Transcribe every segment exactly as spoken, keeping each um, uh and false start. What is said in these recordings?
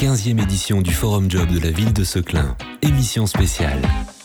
quinzième édition du Forum Job de la ville de Seclin. Émission spéciale.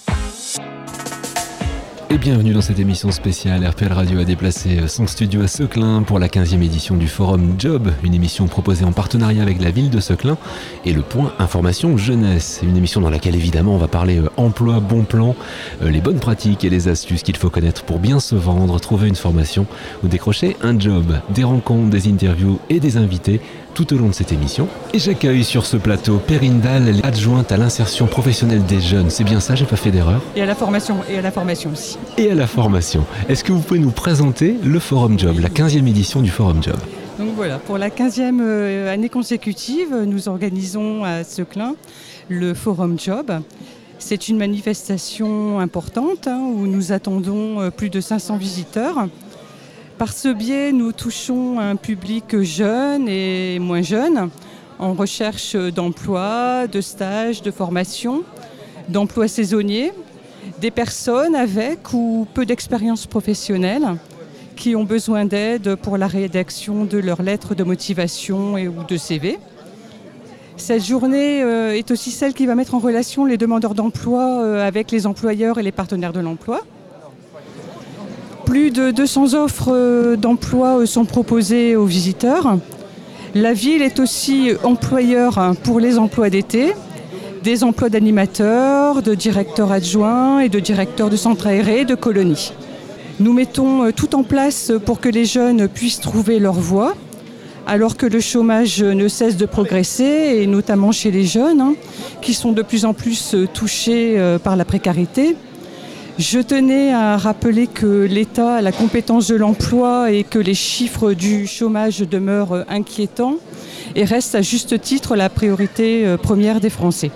Et bienvenue dans cette émission spéciale. R P L Radio a déplacé son studio à Seclin pour la quinzième édition du Forum Job, une émission proposée en partenariat avec la ville de Seclin et le point Information Jeunesse. Une émission dans laquelle évidemment on va parler euh, emploi, bon plan, euh, les bonnes pratiques et les astuces qu'il faut connaître pour bien se vendre, trouver une formation ou décrocher un job. Des rencontres, des interviews et des invités tout au long de cette émission. Et j'accueille sur ce plateau Perrine Dahl, adjointe à l'insertion professionnelle des jeunes. C'est bien ça, j'ai pas fait d'erreur. Et à la formation, et à la formation aussi. Et à la formation. Est-ce que vous pouvez nous présenter le Forum Job, la quinzième édition du Forum Job ? Donc voilà, pour la quinzième année consécutive, nous organisons à Seclin le Forum Job. C'est une manifestation importante hein, où nous attendons plus de cinq cents visiteurs. Par ce biais, nous touchons un public jeune et moins jeune en recherche d'emploi, de stages, de formation, d'emplois saisonniers, des personnes avec ou peu d'expérience professionnelle qui ont besoin d'aide pour la rédaction de leurs lettres de motivation et ou de C V. Cette journée est aussi celle qui va mettre en relation les demandeurs d'emploi avec les employeurs et les partenaires de l'emploi. Plus de deux cents offres d'emploi sont proposées aux visiteurs. La ville est aussi employeur pour les emplois d'été, des emplois d'animateurs, de directeurs adjoints et de directeurs de centres aérés, de colonies. Nous mettons tout en place pour que les jeunes puissent trouver leur voie, alors que le chômage ne cesse de progresser, et notamment chez les jeunes, hein, qui sont de plus en plus touchés par la précarité. Je tenais à rappeler que l'État a la compétence de l'emploi et que les chiffres du chômage demeurent inquiétants et restent à juste titre la priorité première des Français.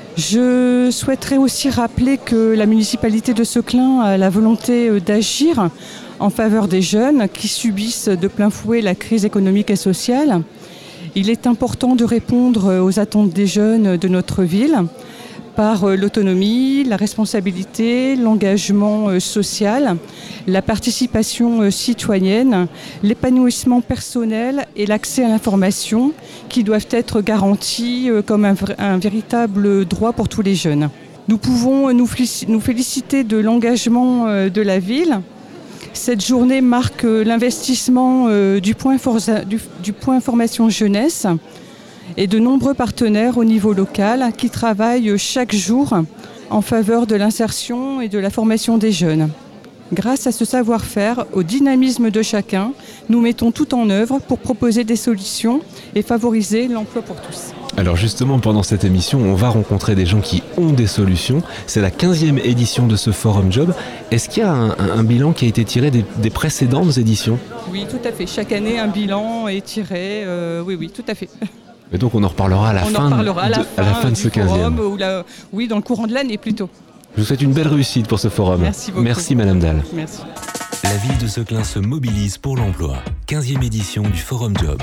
Je souhaiterais aussi rappeler que la municipalité de Seclin a la volonté d'agir en faveur des jeunes qui subissent de plein fouet la crise économique et sociale. Il est important de répondre aux attentes des jeunes de notre ville par l'autonomie, la responsabilité, l'engagement social, la participation citoyenne, l'épanouissement personnel et l'accès à l'information qui doivent être garantis comme un, un véritable droit pour tous les jeunes. Nous pouvons nous féliciter de l'engagement de la ville. Cette journée marque l'investissement du point, forza, du, du point formation jeunesse et de nombreux partenaires au niveau local qui travaillent chaque jour en faveur de l'insertion et de la formation des jeunes. Grâce à ce savoir-faire, au dynamisme de chacun, nous mettons tout en œuvre pour proposer des solutions et favoriser l'emploi pour tous. Alors justement, pendant cette émission, on va rencontrer des gens qui ont des solutions. C'est la quinzième édition de ce Forum Job. Est-ce qu'il y a un, un, un bilan qui a été tiré des, des précédentes éditions ? Oui, tout à fait. Chaque année, un bilan est tiré. Euh, oui, oui, tout à fait. Et donc on en reparlera à la, on fin, en reparlera de, à la de, fin, à la fin de ce quinzième. Ou la, oui, dans le courant de l'année plutôt. Je vous souhaite une belle réussite pour ce forum. Merci beaucoup. Merci Madame Dahl. Merci. La ville de Seclin se mobilise pour l'emploi. quinzième édition du Forum Job.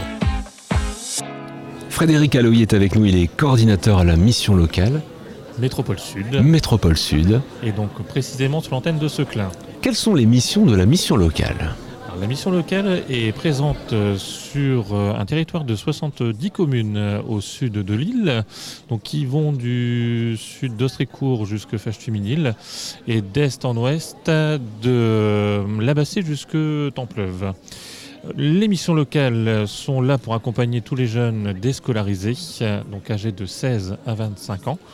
Frédéric Alloy est avec nous, il est coordinateur à la mission locale. Métropole Sud. Métropole Sud. Et donc précisément sur l'antenne de Seclin. Quelles sont les missions de la mission locale ? La mission locale est présente sur un territoire de soixante-dix communes au sud de l'île, donc qui vont du sud d'Austrécourt jusqu'à Fâche-Tuminil et d'est en ouest de Labassé jusqu'à Templeuve. Les missions locales sont là pour accompagner tous les jeunes déscolarisés, donc âgés de seize à vingt-cinq ans,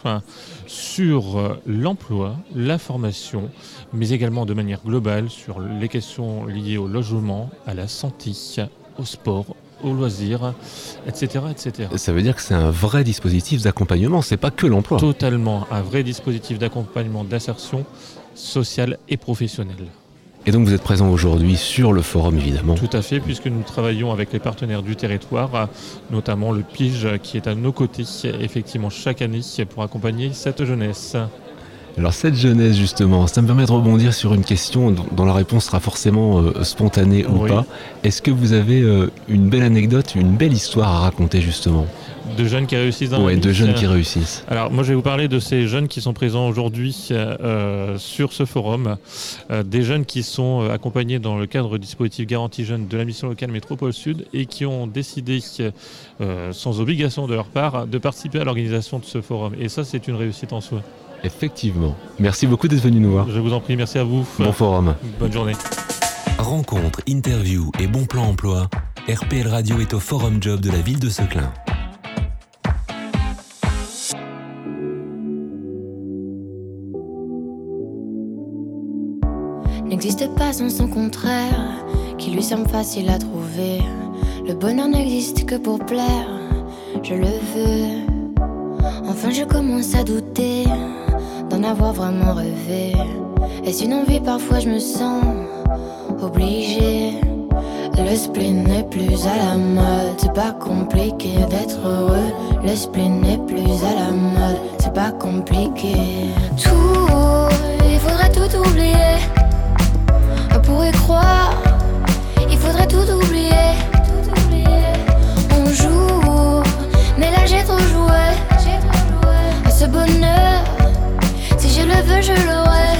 sur l'emploi, la formation, mais également de manière globale sur les questions liées au logement, à la santé, au sport, aux loisirs, et cetera, et cetera. Ça veut dire que c'est un vrai dispositif d'accompagnement, c'est pas que l'emploi. Totalement, un vrai dispositif d'accompagnement, d'insertion sociale et professionnelle. Et donc vous êtes présent aujourd'hui sur le forum évidemment. Tout à fait, puisque nous travaillons avec les partenaires du territoire, notamment le P I G qui est à nos côtés effectivement chaque année pour accompagner cette jeunesse. Alors cette jeunesse justement, ça me permet de rebondir sur une question dont, dont la réponse sera forcément euh, spontanée ou Oui. pas. Est-ce que vous avez euh, une belle anecdote, une belle histoire à raconter justement? De jeunes qui réussissent dans Ouais, la vie. de jeunes qui réussissent. Alors moi je vais vous parler de ces jeunes qui sont présents aujourd'hui euh, sur ce forum, euh, des jeunes qui sont euh, accompagnés dans le cadre du dispositif Garantie Jeunes de la mission locale Métropole Sud et qui ont décidé, euh, sans obligation de leur part, de participer à l'organisation de ce forum. Et ça c'est une réussite en soi. Effectivement. Merci beaucoup d'être venu nous voir. Je vous en prie, merci à vous. Bon forum. Bonne journée. Rencontres, interviews et bons plans emploi, R P L Radio est au Forum Job de la ville de Seclin. N'existe pas sans son contraire, qui lui semble facile à trouver. Le bonheur n'existe que pour plaire, je le veux. Enfin je commence à douter d'en avoir vraiment rêvé. Est-ce une envie? Parfois je me sens obligée. Le spleen n'est plus à la mode, c'est pas compliqué d'être heureux. Le spleen n'est plus à la mode, c'est pas compliqué. Tout, il faudrait tout oublier. On pourrait croire, il faudrait tout oublier. On joue, mais là j'ai trop joué. À ce bonheur, si je le veux, je l'aurai.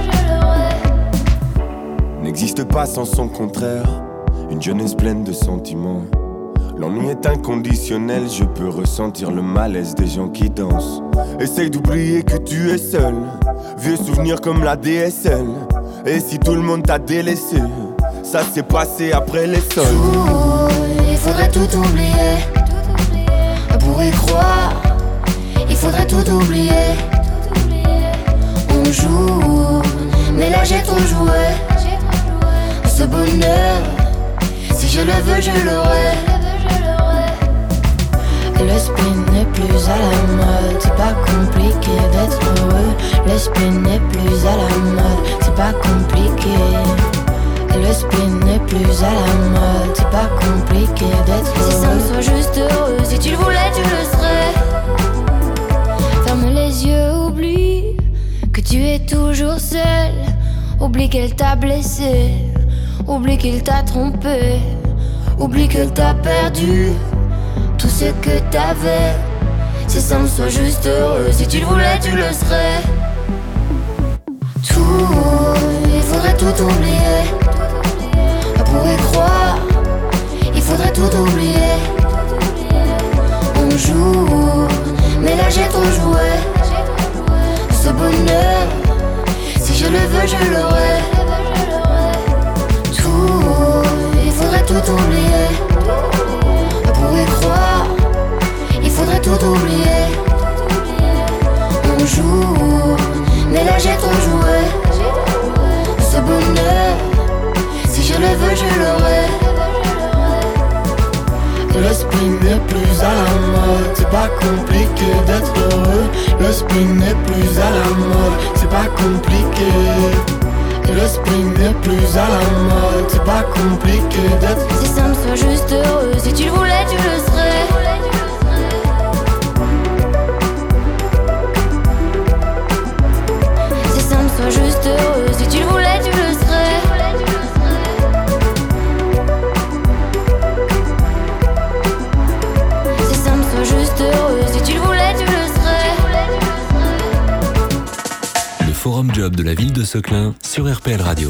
N'existe pas sans son contraire, une jeunesse pleine de sentiments. L'ennui est inconditionnel, je peux ressentir le malaise des gens qui dansent. Essaye d'oublier que tu es seul, vieux souvenirs comme la D S L. Et si tout le monde t'a délaissé, ça s'est passé après les sols. Tout, il faudrait tout oublier. Pour y croire, il faudrait tout oublier. On joue, mais là j'ai trop joué. Ce bonheur, si je le veux, je l'aurai. Le spleen n'est plus à la mode, c'est pas compliqué d'être heureux. Le spleen n'est plus à la mode, c'est pas compliqué. Le spleen n'est plus à la mode, c'est pas compliqué d'être heureux. Si ça me soit juste heureux, si tu le voulais, tu le serais. Ferme les yeux, oublie que tu es toujours seul. Oublie qu'elle t'a blessé, oublie qu'il t'a trompé, oublie que t'a perdu tout ce que t'avais. Si ça me soit juste heureux, si tu le voulais, tu le serais. Tout, il faudrait tout oublier. Pour y croire, il faudrait tout oublier. On joue, mais là j'ai trop joué. Ce bonheur, si je le veux, je l'aurai. Tout, il faudrait tout oublier. Pour y croire, il faudrait tout oublier. On joue, mais là j'ai trop joué. Ce bonheur, si je le veux, je l'aurai. Le spleen n'est plus à la mode, c'est pas compliqué d'être heureux. Le spleen n'est plus à la mode, c'est pas compliqué. Le spleen n'est plus à la mode, c'est pas compliqué d'être. Si ça me soit juste heureux, si tu le voulais, tu le serais. Si ça me soit juste heureux, si tu le voulais, tu le serais. Si ça me soit juste heureux, si tu le voulais, tu le serais. Le Forum Job de la ville de Seclin sur R P L Radio.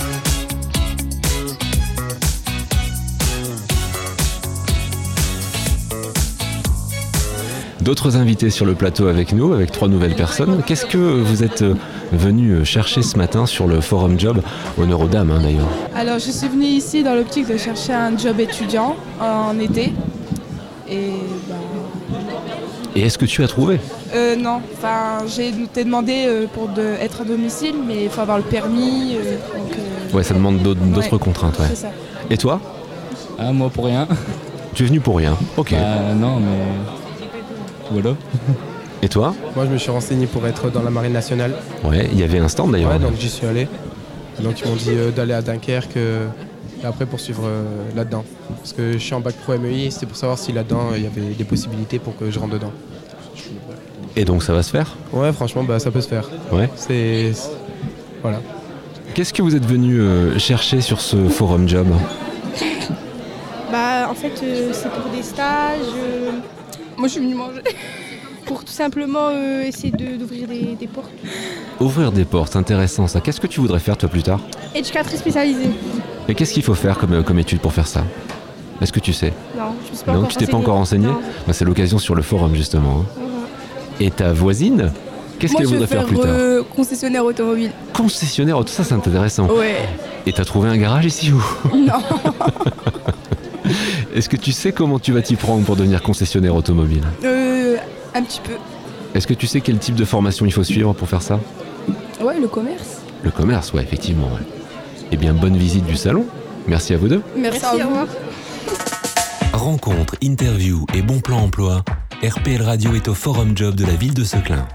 D'autres invités sur le plateau avec nous, avec trois nouvelles personnes. Qu'est-ce que vous êtes venu chercher ce matin sur le Forum Job? Honneur aux dames hein, d'ailleurs. Alors je suis venue ici dans l'optique de chercher un job étudiant en été. Et bah... Et est-ce que tu as trouvé? Euh, non, enfin j'ai été demandé euh, pour de, être à domicile, mais il faut avoir le permis. Euh, donc, euh... Ouais, ça demande d'autres, d'autres ouais, contraintes. Ouais. C'est ça. Et toi? Ah, moi pour rien. Tu es venu pour rien. Ok. Bah, non, mais voilà. Et toi? Moi je me suis renseigné pour être dans la marine nationale. Ouais, il y avait un stand d'ailleurs. Ouais, donc j'y suis allé. Donc ils m'ont dit euh, d'aller à Dunkerque euh, et après poursuivre euh, là-dedans. Parce que je suis en bac pro M E I, c'était pour savoir si là-dedans il y avait des possibilités pour que je rentre dedans. Et donc ça va se faire ? Ouais, franchement, bah, ça peut se faire. Ouais. C'est... c'est- Voilà. Qu'est-ce que vous êtes venu euh, chercher sur ce forum job ? Bah en fait euh, c'est pour des stages. euh, Moi je suis venue manger. Pour tout simplement euh, essayer de- d'ouvrir des, des portes. Ouvrir des portes, intéressant ça. Qu'est-ce que tu voudrais faire toi plus tard ? Éducatrice spécialisée. Et qu'est-ce qu'il faut faire comme, comme étude pour faire ça ? Est-ce que tu sais ? Non, je me suis pas Non, encore tu t'es pas encore renseigné ? Non. Bah, c'est l'occasion sur le forum justement. hein. Voilà. Et ta voisine ? Qu'est-ce Moi qu'elle je veux voudrait faire, faire plus tard ? euh, concessionnaire automobile. Concessionnaire, tout ça c'est intéressant. Ouais. Et t'as trouvé un garage ici ou ? Non. Est-ce que tu sais comment tu vas t'y prendre pour devenir concessionnaire automobile ? Euh, un petit peu. Est-ce que tu sais quel type de formation il faut suivre pour faire ça ? Ouais, le commerce. Le commerce, ouais, effectivement. Ouais. Eh bien, bonne visite du salon. Merci à vous deux. Merci, à vous. Rencontre, interview et bon plan emploi. R P L Radio est au Forum Job de la ville de Seclin.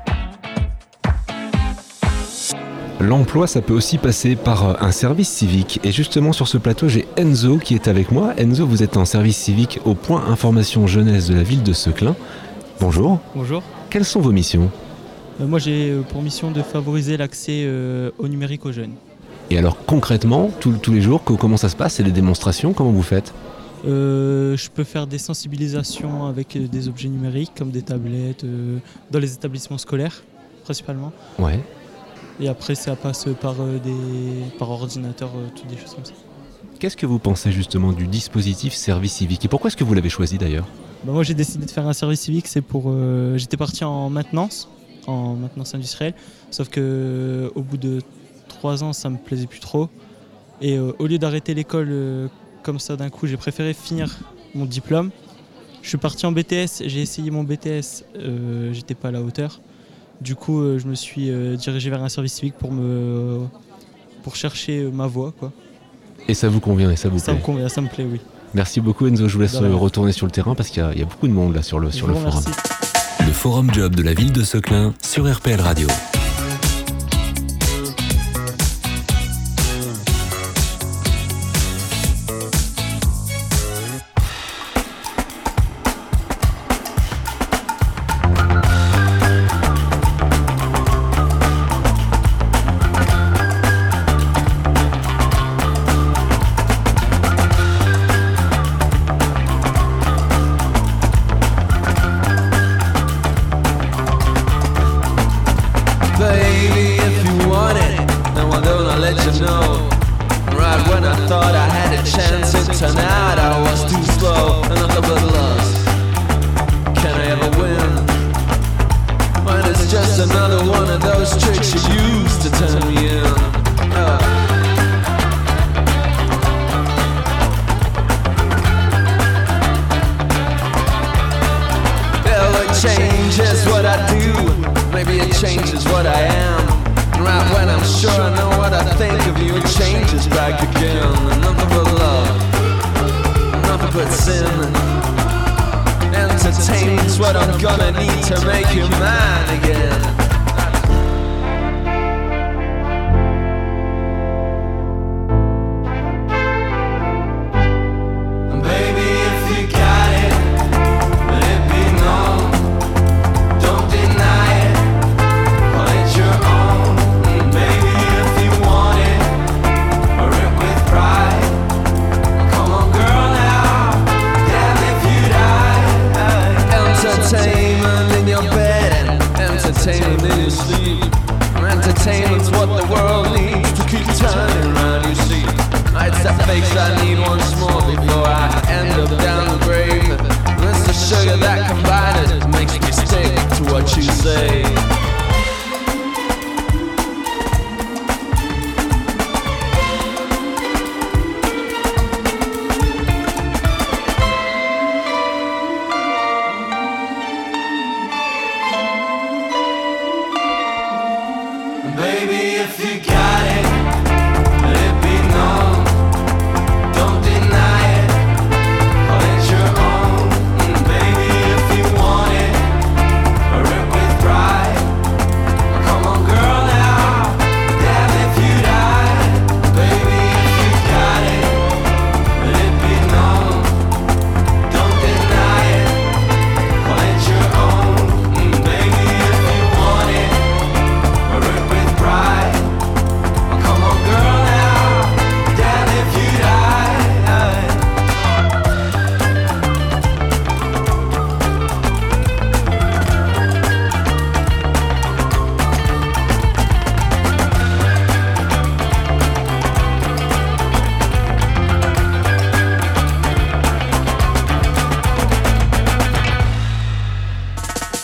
L'emploi, ça peut aussi passer par un service civique. Et justement, sur ce plateau, j'ai Enzo qui est avec moi. Enzo, vous êtes en service civique au point information jeunesse de la ville de Seclin. Bonjour. Bonjour. Quelles sont vos missions ? Euh, moi, j'ai euh, pour mission de favoriser l'accès euh, au numérique aux jeunes. Et alors, concrètement, tous- tous les jours, co- comment ça se passe ? C'est des démonstrations ? Comment vous faites ? Euh, je peux faire des sensibilisations avec euh, des objets numériques comme des tablettes euh, dans les établissements scolaires principalement. Ouais. Et après, ça passe par, euh, des, par ordinateur, euh, toutes des choses comme ça. Qu'est-ce que vous pensez justement du dispositif service civique ? Et pourquoi est-ce que vous l'avez choisi d'ailleurs ? Bah, moi, j'ai décidé de faire un service civique. C'est pour. euh, j'étais parti en maintenance, en maintenance industrielle. Sauf que euh, au bout de trois ans, ça me plaisait plus trop. Et euh, au lieu d'arrêter l'école euh, comme ça d'un coup, j'ai préféré finir mon diplôme. Je suis parti en B T S. J'ai essayé mon B T S. Euh, j'étais pas à la hauteur. Du coup, euh, je me suis euh, dirigé vers un service civique pour me pour chercher euh, ma voie, quoi. Et ça vous convient et ça vous Ça plaît ? me convient, ça me plaît, oui. Merci beaucoup Enzo, je vous laisse De rien. euh, retourner sur le terrain parce qu'il y a, il y a beaucoup de monde là sur le, Je sur vous le forum. remercie. Le forum job de la ville de Seclin sur R P L Radio. Baby, if you want it, then why don't I let you know? Right when I thought I had a chance, it turned out I was too slow and nothing but lost. Can I ever win? When it's just another one of those tricks you use to turn me in. Uh. Well, it changes what I do. Maybe it changes what I am. Right when I'm sure I know what I think of you, it changes back again. And nothing but love, nothing but sin. Entertainment's what I'm gonna need to make you mine again. Baby, if you got it, let it be known. Don't deny it, call it your own. Baby, if you want it, wear it with pride. Come on, girl, now, damn if you die. Entertainment in your bed and entertainment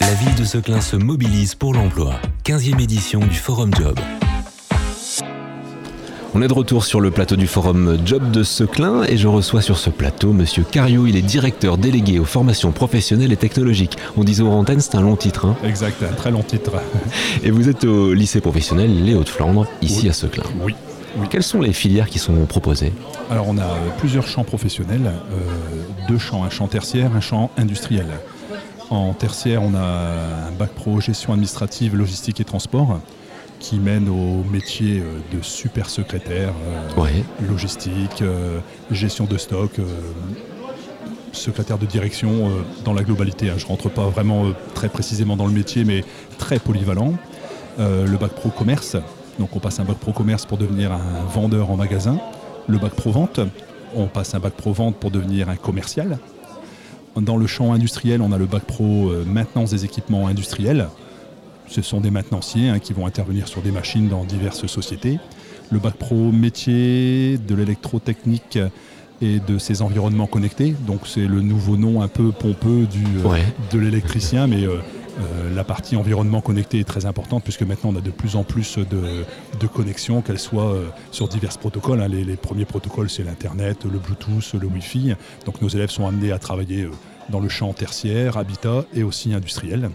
La ville de Seclin se mobilise pour l'emploi. quinzième édition du Forum Job. On est de retour sur le plateau du Forum Job de Seclin et je reçois sur ce plateau Monsieur Cariou, il est directeur délégué aux formations professionnelles et technologiques. On disait aux antennes, c'est un long titre. Hein exact, un très long titre. Et vous êtes au lycée professionnel Les Hauts-de-Flandre, ici oui. à Seclin. Oui. oui. Quelles sont les filières qui sont proposées ? Alors on a plusieurs champs professionnels, euh, deux champs, un champ tertiaire, un champ industriel. En tertiaire, on a un bac pro gestion administrative, logistique et transport, qui mène au métier de super secrétaire, euh, ouais. logistique, euh, gestion de stock, euh, secrétaire de direction euh, dans la globalité. Hein. Je ne rentre pas vraiment euh, très précisément dans le métier, mais très polyvalent. Euh, le bac pro commerce, donc on passe un bac pro commerce pour devenir un vendeur en magasin. Le bac pro vente, on passe un bac pro vente pour devenir un commercial. Dans le champ industriel, on a le bac pro euh, maintenance des équipements industriels. Ce sont des maintenanciers hein, qui vont intervenir sur des machines dans diverses sociétés. Le bac pro métier de l'électrotechnique et de ses environnements connectés. Donc c'est le nouveau nom un peu pompeux du, euh, ouais. de l'électricien, mais euh, euh, la partie environnement connecté est très importante puisque maintenant on a de plus en plus de, de connexions, qu'elles soient euh, sur divers protocoles. Hein. Les, les premiers protocoles, c'est l'Internet, le Bluetooth, le Wi-Fi. Donc nos élèves sont amenés à travailler euh, dans le champ tertiaire, habitat et aussi industriel.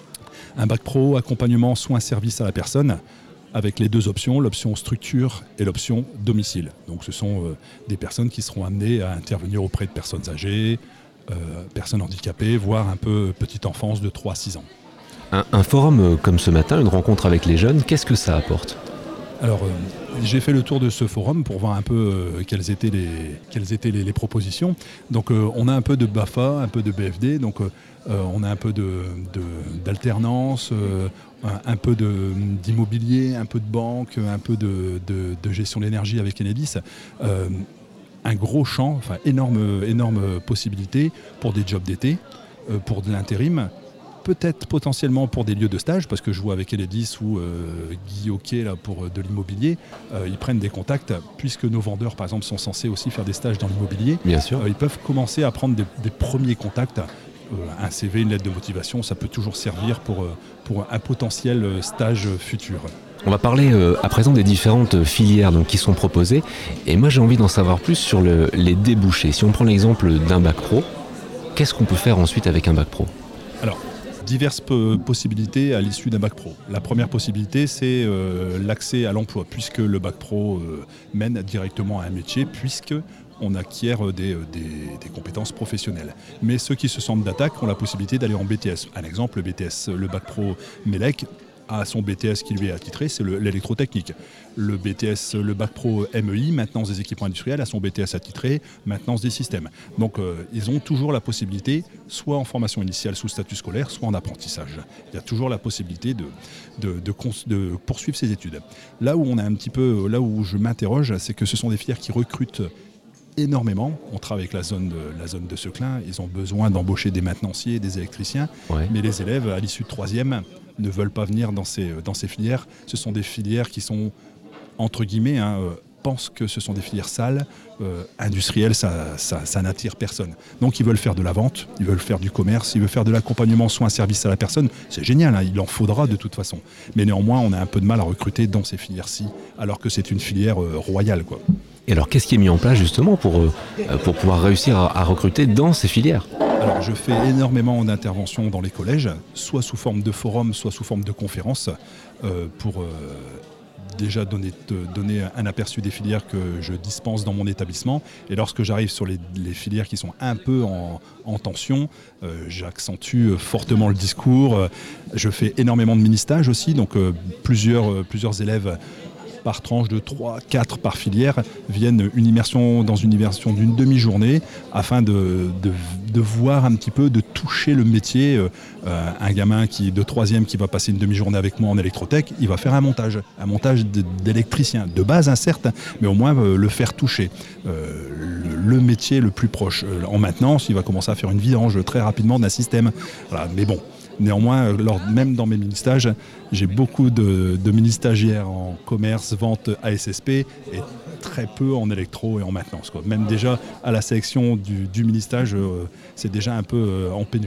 Un bac pro, accompagnement, soins, services à la personne, avec les deux options, l'option structure et l'option domicile. Donc ce sont euh, des personnes qui seront amenées à intervenir auprès de personnes âgées, euh, personnes handicapées, voire un peu petite enfance de trois à six ans. Un, un forum euh, comme ce matin, une rencontre avec les jeunes, qu'est-ce que ça apporte ? Alors, euh, j'ai fait le tour de ce forum pour voir un peu euh, quelles étaient les, quelles étaient les, les propositions. Donc, euh, on a un peu de BAFA, un peu de B F D, donc euh, on a un peu de, de, d'alternance, euh, un, un peu de, d'immobilier, un peu de banque, un peu de, de, de gestion de l'énergie avec Enedis. Euh, un gros champ, enfin énorme, énorme possibilité pour des jobs d'été, euh, pour de l'intérim. Peut-être potentiellement pour des lieux de stage, parce que je vois avec Enedis ou euh, Guy Hockey là, pour euh, de l'immobilier, euh, ils prennent des contacts, puisque nos vendeurs par exemple sont censés aussi faire des stages dans l'immobilier. Bien sûr. Euh, ils peuvent commencer à prendre des, des premiers contacts. Euh, un C V, une lettre de motivation, ça peut toujours servir pour, euh, pour un potentiel stage futur. On va parler euh, à présent des différentes filières donc, qui sont proposées. Et moi j'ai envie d'en savoir plus sur le, les débouchés. Si on prend l'exemple d'un bac pro, qu'est-ce qu'on peut faire ensuite avec un bac pro ? Alors, diverses p- possibilités à l'issue d'un bac pro. La première possibilité, c'est euh, l'accès à l'emploi, puisque le bac pro euh, mène directement à un métier, puisque on acquiert des, des, des compétences professionnelles. Mais ceux qui se sentent d'attaque ont la possibilité d'aller en B T S. Un exemple, le B T S, le bac pro Melec a son B T S qui lui est attitré, c'est le, l'électrotechnique. Le B T S, le bac pro M E I, maintenance des équipements industriels, a son B T S attitré, maintenance des systèmes. Donc euh, ils ont toujours la possibilité, soit en formation initiale sous statut scolaire, soit en apprentissage. Il y a toujours la possibilité de, de, de, cons- de poursuivre ses études. Là où on a un petit peu, là où je m'interroge, c'est que ce sont des filières qui recrutent énormément. On travaille avec la zone de, la zone de Seclin, ils ont besoin d'embaucher des maintenanciers, des électriciens, ouais. mais les élèves, à l'issue de troisième, ne veulent pas venir dans ces, dans ces filières. Ce sont des filières qui sont, entre guillemets, hein, euh, pensent que ce sont des filières sales, euh, industrielles, ça, ça, ça n'attire personne. Donc ils veulent faire de la vente, ils veulent faire du commerce, ils veulent faire de l'accompagnement, soins, services à la personne. C'est génial, hein, il en faudra de toute façon. Mais néanmoins, on a un peu de mal à recruter dans ces filières-ci, alors que c'est une filière euh, royale, quoi. Et alors, qu'est-ce qui est mis en place justement pour, euh, pour pouvoir réussir à, à recruter dans ces filières ? Alors, je fais énormément d'interventions dans les collèges, soit sous forme de forum, soit sous forme de conférences, euh, pour euh, déjà donner, donner un aperçu des filières que je dispense dans mon établissement. Et lorsque j'arrive sur les, les filières qui sont un peu en, en tension, euh, j'accentue fortement le discours. Je fais énormément de mini-stages aussi, donc euh, plusieurs, euh, plusieurs élèves par tranche de trois, quatre par filière, viennent une immersion dans une immersion d'une demi-journée afin de, de, de voir un petit peu, de toucher le métier. Euh, un gamin qui, de troisième qui va passer une demi-journée avec moi en électrotech, il va faire un montage, un montage d'électricien, de base hein, certes, mais au moins euh, le faire toucher. Euh, le, le métier le plus proche. Euh, en maintenance, il va commencer à faire une vidange très rapidement d'un système. Voilà, mais bon. Néanmoins, lors, même dans mes mini-stages, j'ai beaucoup de, de mini-stagiaires en commerce, vente, A S S P et très peu en électro et en maintenance, quoi. Même déjà à la sélection du, du mini-stage, euh, c'est déjà un peu euh, en pénurie.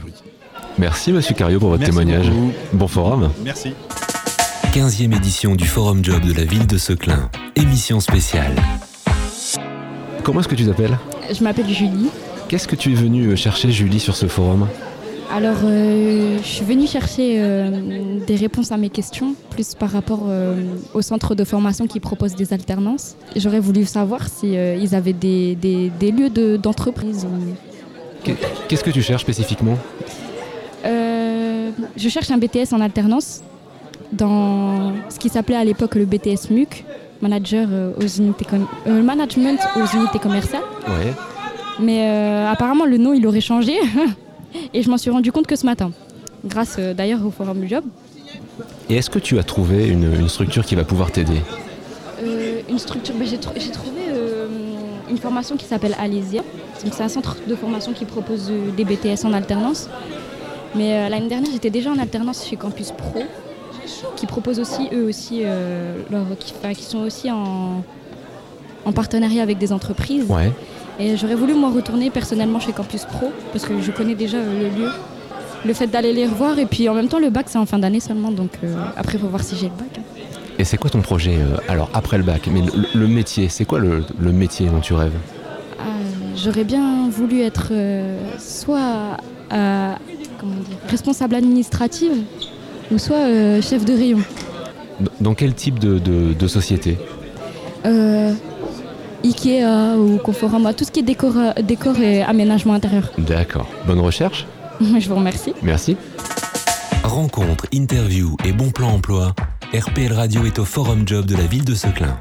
Merci Monsieur Cario pour votre Merci témoignage. beaucoup. Bon forum. Merci. quinzième édition du Forum Job de la ville de Seclin. Émission spéciale. Comment est-ce que tu t'appelles ? Je m'appelle Julie. Qu'est-ce que tu es venue chercher, Julie, sur ce forum ? Alors, euh, je suis venue chercher euh, des réponses à mes questions, plus par rapport euh, au centre de formation qui propose des alternances. J'aurais voulu savoir si euh, ils avaient des, des, des lieux de, d'entreprise. Qu'est-ce que tu cherches spécifiquement ? euh, Je cherche un B T S en alternance dans ce qui s'appelait à l'époque le B T S M U C, manager euh, aux unités com- euh, management aux unités commerciales. Ouais. Mais euh, apparemment, le nom, il aurait changé. Et je m'en suis rendu compte que ce matin, grâce euh, d'ailleurs au Forum Job. Et est-ce que tu as trouvé une, une structure qui va pouvoir t'aider ? euh, Une structure, ben, j'ai, tr- j'ai trouvé euh, une formation qui s'appelle Alésia. Donc, c'est un centre de formation qui propose euh, des B T S en alternance. Mais euh, l'année dernière, j'étais déjà en alternance chez Campus Pro, qui propose aussi, eux aussi, euh, leur, qui, enfin, qui sont aussi en, en partenariat avec des entreprises. Ouais. Et j'aurais voulu moi retourner personnellement chez Campus Pro parce que je connais déjà euh, le lieu. Le fait d'aller les revoir et puis en même temps le bac c'est en fin d'année seulement donc euh, après il faut voir si j'ai le bac. Hein. Et c'est quoi ton projet euh, alors après le bac ? Mais le, le métier, c'est quoi le, le métier dont tu rêves ? Euh, j'aurais bien voulu être euh, soit euh, comment dire, responsable administrative ou soit euh, chef de rayon. Dans quel type de, de, de société ? euh, Ikea ou Conforama, tout ce qui est décor, décor et aménagement intérieur. D'accord. Bonne recherche. Je vous remercie. Merci. Rencontre, interview et bon plan emploi. R P L Radio est au Forum Job de la ville de Seclin.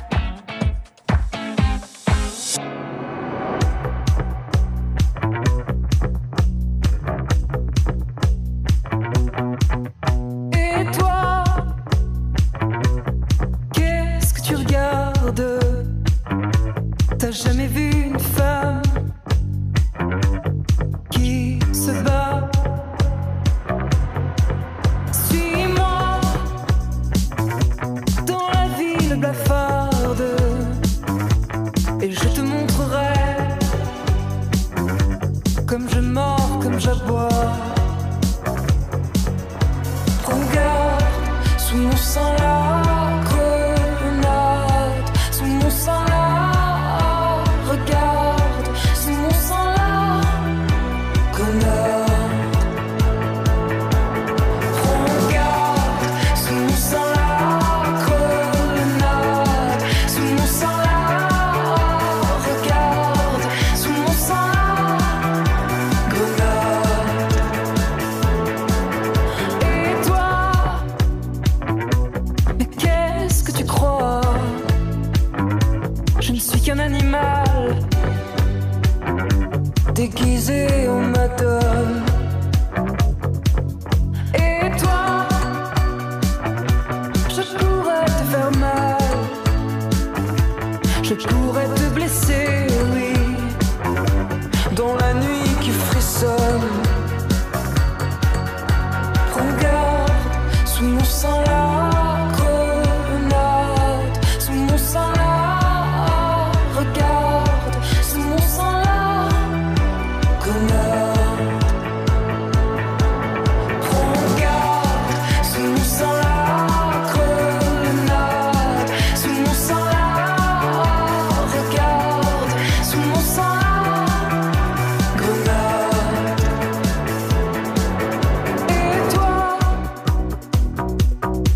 Et toi, qu'est-ce que tu regardes ? T'as jamais vu une femme qui se bat ? Suis-moi dans la ville blafarde et je te montrerai comme je mords, comme j'aboie. Regarde, sous mon sang la grenade, sous mon sang la regarde, sous mon sang la grenade. Regarde, sous mon sang la grenade, sous mon sang la regarde, sous mon sang la grenade. Et toi, mais qu'est-ce que tu crois ? Je ne suis qu'un animal déguisé en madone. Et toi, je pourrais te faire mal, je pourrais te blesser, oui, dans la nuit qui frissonne. Regarde, sous mon sang la grenade, sous mon sang la regarde, sous mon sang la grenade. Regarde, sous mon sang la grenade, sous mon sang la regarde, sous mon sang la grenade. Et toi,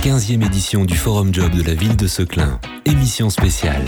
quinzième édition du Forum Job de la ville de Seclin. Émission spéciale.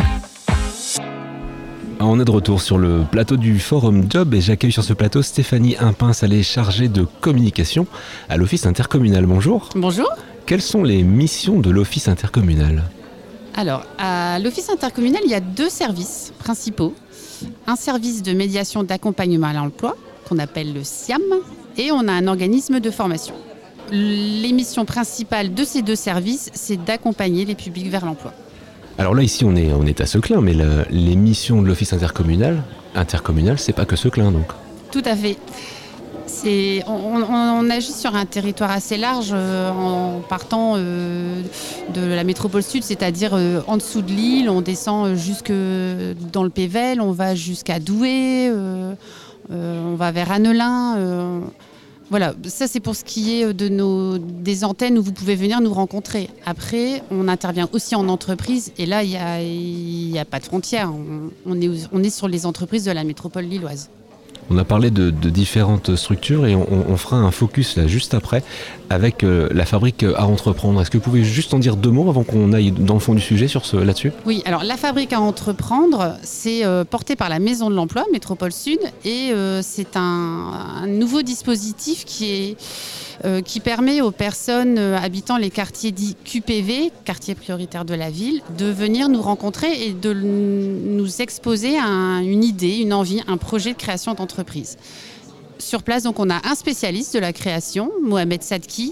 On est de retour sur le plateau du Forum Job et j'accueille sur ce plateau Stéphanie Impince, elle est chargée de communication à l'Office intercommunal. Bonjour. Bonjour. Quelles sont les missions de l'Office intercommunal ? Alors, à l'Office intercommunal, il y a deux services principaux. Un service de médiation d'accompagnement à l'emploi, qu'on appelle le S I A M, et on a un organisme de formation. Les missions principales de ces deux services, c'est d'accompagner les publics vers l'emploi. Alors là, ici, on est, on est à Seclin, mais le, les missions de l'Office intercommunal, intercommunal, c'est pas que Seclin, donc. Tout à fait. C'est, on, on, on agit sur un territoire assez large euh, en partant euh, de la métropole sud, c'est-à-dire euh, en dessous de l'île, on descend jusque dans le Pével, on va jusqu'à Douai, euh, euh, on va vers Annelin. Euh, voilà, ça c'est pour ce qui est de nos, des antennes où vous pouvez venir nous rencontrer. Après, on intervient aussi en entreprise et là, il n'y a, y a pas de frontières. On, on, est, on est sur les entreprises de la métropole lilloise. On a parlé de, de différentes structures et on, on fera un focus là juste après avec euh, la fabrique à entreprendre. Est-ce que vous pouvez juste en dire deux mots avant qu'on aille dans le fond du sujet sur ce, là-dessus ? Oui, alors la fabrique à entreprendre, c'est euh, porté par la Maison de l'Emploi, Métropole Sud, et euh, c'est un, un nouveau dispositif qui est Euh, qui permet aux personnes euh, habitant les quartiers dits Q P V, quartiers prioritaires de la ville, de venir nous rencontrer et de l- nous exposer à un- une idée, une envie, un projet de création d'entreprise. Sur place, donc, on a un spécialiste de la création, Mohamed Sadki,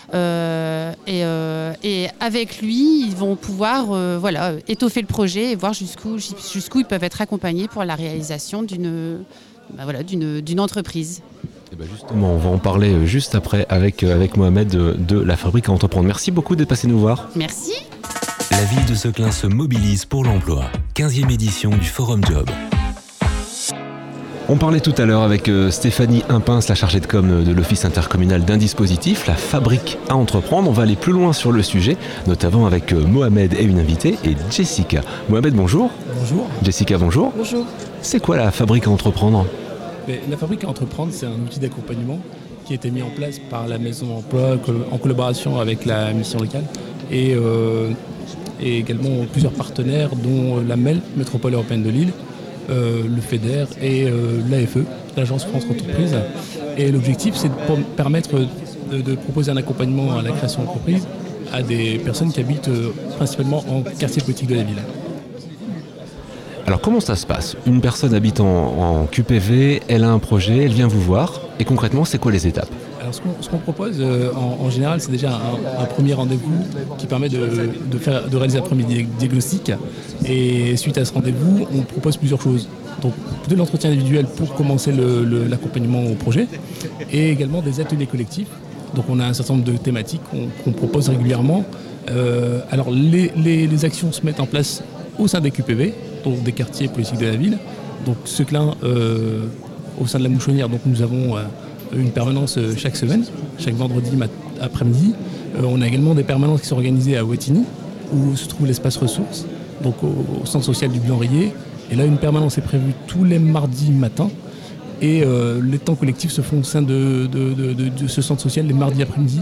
euh, et, euh, et avec lui, ils vont pouvoir euh, voilà, étoffer le projet et voir jusqu'où, jusqu'où ils peuvent être accompagnés pour la réalisation d'une, bah voilà, d'une, d'une entreprise. Et ben justement, on va en parler juste après avec, avec Mohamed de, de la fabrique à entreprendre. Merci beaucoup d'être passé nous voir. Merci. La ville de Seclin se mobilise pour l'emploi. quinzième édition du Forum Job. On parlait tout à l'heure avec Stéphanie Impince, la chargée de com de l'Office intercommunal d'un dispositif, la fabrique à entreprendre. On va aller plus loin sur le sujet, notamment avec Mohamed et une invitée, et Jessica. Mohamed, bonjour. Bonjour. Jessica, bonjour. Bonjour. C'est quoi la fabrique à entreprendre ? Mais la fabrique à entreprendre, c'est un outil d'accompagnement qui a été mis en place par la Maison de l'Emploi en collaboration avec la mission locale et, euh, et également plusieurs partenaires dont l'A M E L, Métropole Européenne de Lille, euh, le FEDER et euh, l'A F E, l'Agence France Entreprise. Et l'objectif, c'est de permettre de, de proposer un accompagnement à la création d'entreprise à des personnes qui habitent euh, principalement en quartier politique de la ville. Alors comment ça se passe ? Une personne habite en, en Q P V, elle a un projet, elle vient vous voir, et concrètement, c'est quoi les étapes ? Alors ce qu'on, ce qu'on propose euh, en, en général, c'est déjà un, un premier rendez-vous qui permet de, de, faire, de réaliser un premier diagnostic. Et suite à ce rendez-vous, on propose plusieurs choses. Donc de l'entretien individuel pour commencer le, le, l'accompagnement au projet, et également des ateliers collectifs. Donc on a un certain nombre de thématiques qu'on, qu'on propose régulièrement. Euh, alors les, les, les actions se mettent en place au sein des Q P V, donc des quartiers politiques de la ville. Donc Seclin, euh, au sein de la Mouchonnière, donc nous avons euh, une permanence euh, chaque semaine, chaque vendredi mat- après-midi. Euh, on a également des permanences qui sont organisées à Wattignies, où se trouve l'espace ressources, donc au, au centre social du Blanc-Rillet. Et là, une permanence est prévue tous les mardis matins. Et euh, les temps collectifs se font au sein de, de, de, de, de ce centre social les mardis après-midi.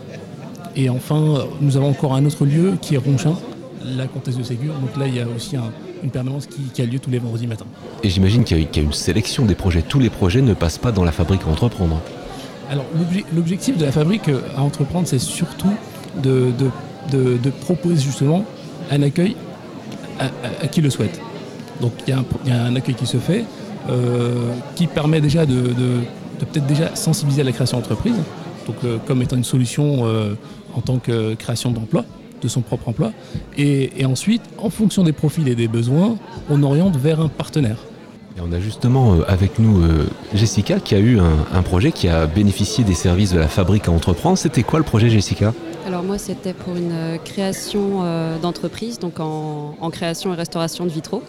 Et enfin, nous avons encore un autre lieu qui est Ronchin, la Comtesse de Ségur. Donc là, il y a aussi un, une permanence qui, qui a lieu tous les vendredis matins. Et j'imagine qu'il y, a, qu'il y a une sélection des projets. Tous les projets ne passent pas dans la fabrique à entreprendre. Alors l'obje, l'objectif de la fabrique à entreprendre, c'est surtout de, de, de, de proposer justement un accueil à, à, à qui le souhaite. Donc il y, y a un accueil qui se fait, euh, qui permet déjà de, de, de peut-être déjà sensibiliser à la création d'entreprise, donc euh, comme étant une solution euh, en tant que création d'emploi, de son propre emploi. Et, et ensuite, en fonction des profils et des besoins, on oriente vers un partenaire. Et on a justement euh, avec nous euh, Jessica qui a eu un, un projet qui a bénéficié des services de la fabrique à entreprendre. C'était quoi le projet, Jessica ? Alors moi, c'était pour une euh, création euh, d'entreprise, donc en, en création et restauration de vitraux.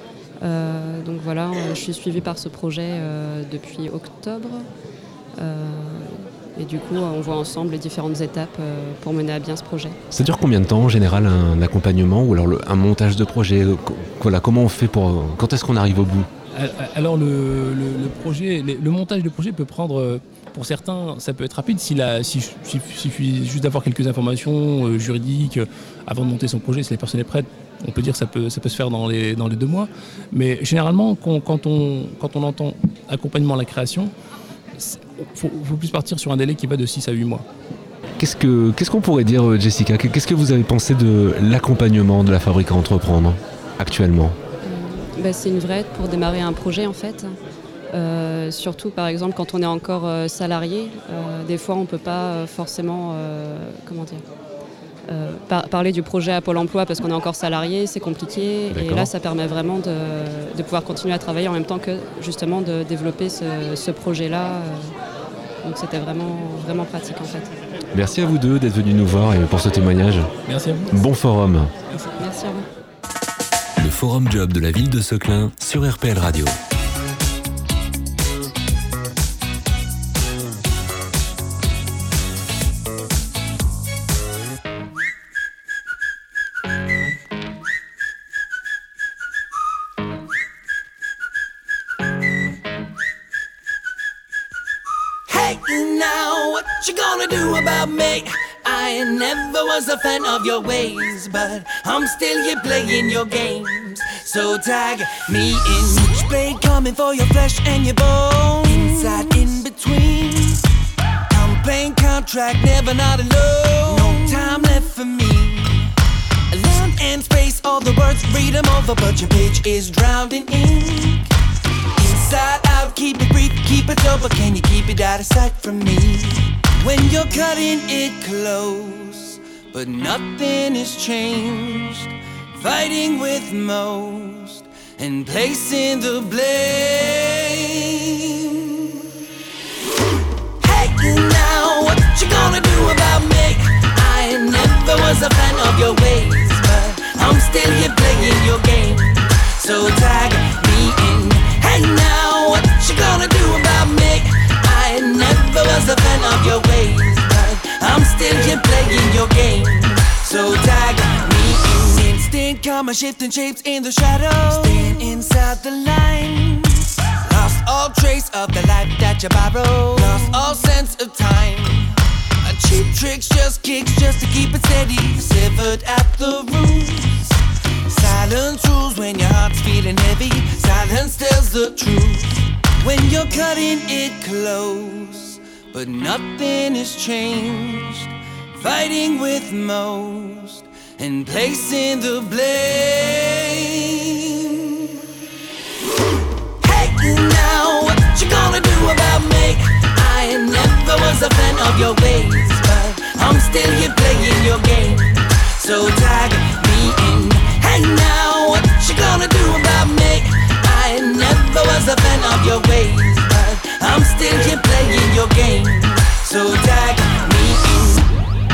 Euh, donc voilà, euh, je suis suivie par ce projet euh, depuis octobre. Euh, Et du coup, on voit ensemble les différentes étapes pour mener à bien ce projet. Ça dure combien de temps en général un accompagnement ou alors le, un montage de projet ? Voilà, comment on fait pour... Quand est-ce qu'on arrive au bout ? Alors le, le, le, projet, le montage de projet peut prendre pour certains, ça peut être rapide s'il a, si, si, suffit juste d'avoir quelques informations euh, juridiques euh, avant de monter son projet, si la personne est prête. On peut dire que ça peut, ça peut se faire dans les, dans les deux mois. Mais généralement, quand, quand, on, quand on entend accompagnement à la création, il faut, faut plus partir sur un délai qui va de six à huit mois. Qu'est-ce, que, qu'est-ce qu'on pourrait dire, Jessica ? Qu'est-ce que vous avez pensé de l'accompagnement de la Fabrique à entreprendre actuellement ? Ben, c'est une vraie aide pour démarrer un projet en fait. Euh, surtout par exemple quand on est encore euh, salarié, euh, des fois on ne peut pas euh, forcément euh, comment dire, euh, par- parler du projet à Pôle emploi parce qu'on est encore salarié, c'est compliqué. D'accord. Et là ça permet vraiment de, de pouvoir continuer à travailler en même temps que justement de développer ce, ce projet-là. Euh, donc c'était vraiment, vraiment pratique en fait. Merci à vous deux d'être venus nous voir et pour ce témoignage. Merci à vous. Bon forum. Merci, Merci à vous. Le Forum Job de la ville de Seclin sur R P L Radio. You gonna do about me? I never was a fan of your ways, but I'm still here playing your games. So tag me in. Switchblade coming for your flesh and your bones. Inside, in between. I'm playing contract, never not alone. No time left for me. Land and space, all the words, read them over, but your page is drowned in ink. Inside out, keep it brief, keep it over. Can you keep it out of sight from me? When you're cutting it close, but nothing has changed. Fighting with most and placing the blame. Hey now, what you gonna do about me? I never was a fan of your ways, but I'm still here playing your game. So tag me in. Hey now, what you gonna do about me? I never was a fan of your ways, but I'm still here playing your game. So tag me in. Instant karma shifting shapes in the shadows. Staying inside the lines. Lost all trace of the life that you borrowed. Lost all sense of time. A cheap tricks, just kicks, just to keep it steady. Severed at the roots. Silence rules when your heart's feeling heavy. Silence tells the truth. When you're cutting it close, but nothing has changed. Fighting with most and placing the blame. Hey now, what you gonna do about me? I never was a fan of your ways, but I'm still here playing your game. So tag me in. Hey now, what you gonna do about me? I never was a fan of your ways, but I'm still here playing your game. So tag me in.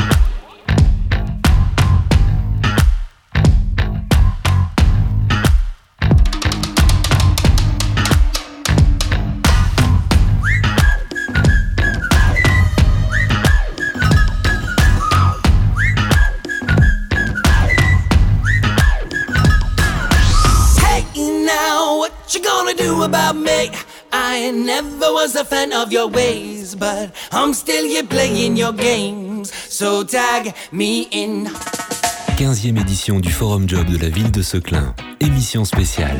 You gonna do about me? I never was a fan of your ways, but I'm still here playing your games. So tag me in. quinzième édition du Forum Job de la ville de Seclin, émission spéciale.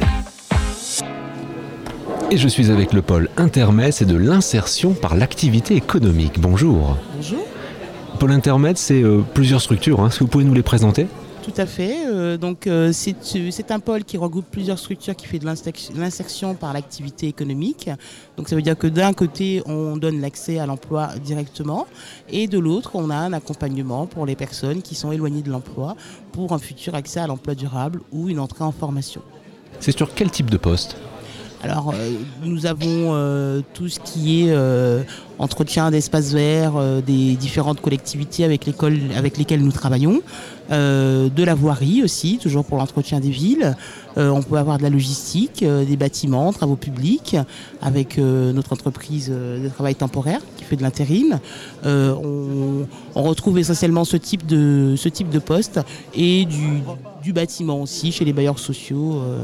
Et je suis avec le pôle Intermède et de l'insertion par l'activité économique. Bonjour. Bonjour. Pôle Intermède, c'est euh, plusieurs structures. Hein. Est-ce que vous pouvez nous les présenter ? Tout à fait. Euh, donc, euh, c'est, c'est un pôle qui regroupe plusieurs structures qui fait de l'insertion par l'activité économique. Donc, ça veut dire que d'un côté, on donne l'accès à l'emploi directement et de l'autre, on a un accompagnement pour les personnes qui sont éloignées de l'emploi pour un futur accès à l'emploi durable ou une entrée en formation. C'est sur quel type de poste ? Alors, euh, nous avons euh, tout ce qui est euh, entretien d'espaces verts euh, des différentes collectivités avec, l'école, avec lesquelles nous travaillons, euh, de la voirie aussi, toujours pour l'entretien des villes. Euh, on peut avoir de la logistique, euh, des bâtiments, travaux publics, avec euh, notre entreprise euh, de travail temporaire qui fait de l'intérim. Euh, on, on retrouve essentiellement ce type de, ce type de poste et du, du bâtiment aussi chez les bailleurs sociaux euh,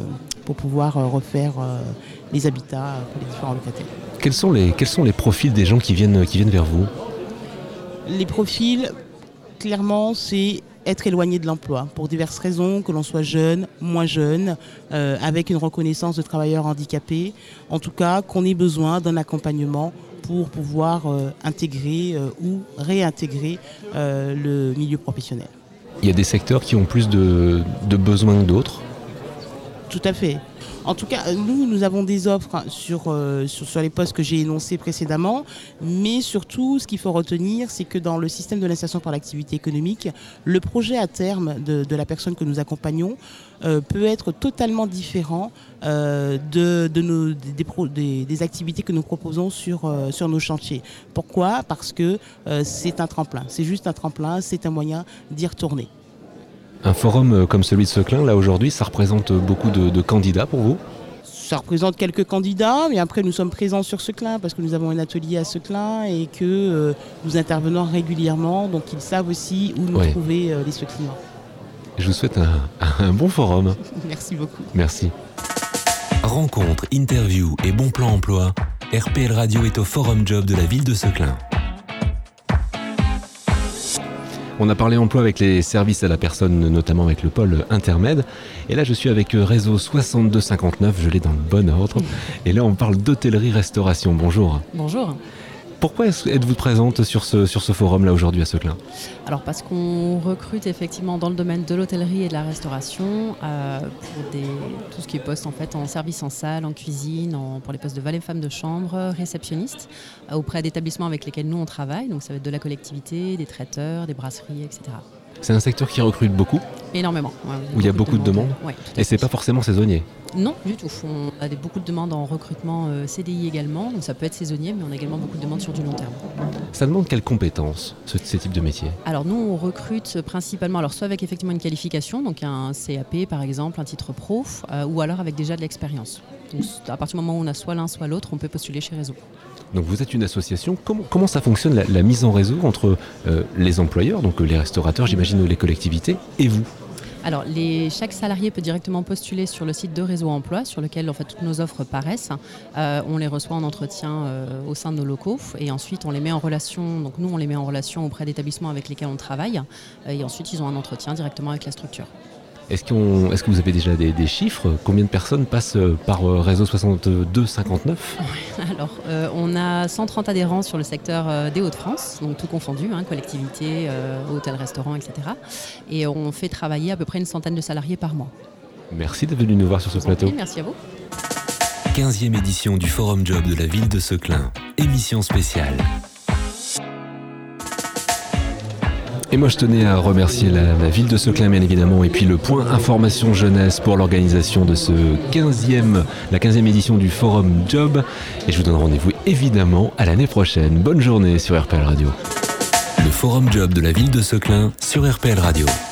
pour pouvoir euh, refaire euh, les habitats pour les différents locataires. Quels sont les, quels sont les profils des gens qui viennent, qui viennent vers vous ? Les profils, clairement, c'est être éloigné de l'emploi pour diverses raisons, que l'on soit jeune, moins jeune, euh, avec une reconnaissance de travailleurs handicapés. En tout cas, qu'on ait besoin d'un accompagnement pour pouvoir euh, intégrer euh, ou réintégrer euh, le milieu professionnel. Il y a des secteurs qui ont plus de, de besoins que d'autres ? Tout à fait. En tout cas, nous, nous avons des offres sur, euh, sur, sur les postes que j'ai énoncés précédemment, mais surtout, ce qu'il faut retenir, c'est que dans le système de l'insertion par l'activité économique, le projet à terme de, de la personne que nous accompagnons euh, peut être totalement différent euh, de, de nos, des, pro, des, des activités que nous proposons sur, euh, sur nos chantiers. Pourquoi ? Parce que euh, c'est un tremplin, c'est juste un tremplin, c'est un moyen d'y retourner. Un forum comme celui de Seclin, là aujourd'hui, ça représente beaucoup de, de candidats pour vous ? Ça représente quelques candidats, mais après nous sommes présents sur Seclin parce que nous avons un atelier à Seclin et que euh, nous intervenons régulièrement, donc ils savent aussi où nous ouais. trouver euh, les Seclinois. Je vous souhaite un, un bon forum. Merci beaucoup. Merci. Rencontres, interviews et bons plans emploi, R P L Radio est au Forum Job de la ville de Seclin. On a parlé emploi avec les services à la personne, notamment avec le pôle intermède. Et là, je suis avec Réseau soixante-deux cinquante-neuf, je l'ai dans le bon ordre. Et là, on parle d'hôtellerie-restauration. Bonjour. Bonjour. Pourquoi êtes-vous présente sur ce, sur ce forum-là aujourd'hui à Seclin ? Alors parce qu'on recrute effectivement dans le domaine de l'hôtellerie et de la restauration euh, pour des, tout ce qui est poste en fait en service en salle, en cuisine, en, pour les postes de valet femme de chambre, réceptionniste, euh, auprès d'établissements avec lesquels nous on travaille. Donc ça va être de la collectivité, des traiteurs, des brasseries, et cetera. C'est un secteur qui recrute beaucoup ? Énormément. Ouais, où il y a beaucoup de demandes, ouais, et c'est pas forcément saisonnier ? Non, du tout. On a des, beaucoup de demandes en recrutement euh, C D I également, donc ça peut être saisonnier, mais on a également beaucoup de demandes sur du long terme. Ça demande quelles compétences, ce, ces types de métiers ? Alors nous, on recrute principalement, alors soit avec effectivement une qualification, donc un C A P par exemple, un titre pro, euh, ou alors avec déjà de l'expérience. Donc à partir du moment où on a soit l'un, soit l'autre, on peut postuler chez Réseau. Donc vous êtes une association. Comment, comment ça fonctionne la, la mise en réseau entre euh, les employeurs, donc les restaurateurs, j'imagine, ou les collectivités, et vous ? Alors, les, chaque salarié peut directement postuler sur le site de Réseau Emploi, sur lequel en fait, toutes nos offres paraissent. Euh, on les reçoit en entretien euh, au sein de nos locaux et ensuite on les met en relation. Donc nous, on les met en relation auprès d'établissements avec lesquels on travaille et ensuite ils ont un entretien directement avec la structure. Est-ce, qu'on, est-ce que vous avez déjà des, des chiffres ? Combien de personnes passent par euh, Réseau soixante-deux cinquante-neuf ? Alors, euh, on a cent trente adhérents sur le secteur euh, des Hauts-de-France, donc tout confondu, hein, collectivité, euh, hôtel, restaurant, et cetera. Et on fait travailler à peu près une centaine de salariés par mois. Merci d'être venu nous voir sur ce plateau. Prie, merci à vous. quinzième édition du Forum Job de la ville de Seclin. Émission spéciale. Et moi je tenais à remercier la, la ville de Seclin bien évidemment et puis le point information jeunesse pour l'organisation de ce quinzième, la quinzième édition du Forum Job. Et je vous donne rendez-vous évidemment à l'année prochaine. Bonne journée sur R P L Radio. Le Forum Job de la ville de Seclin sur R P L Radio.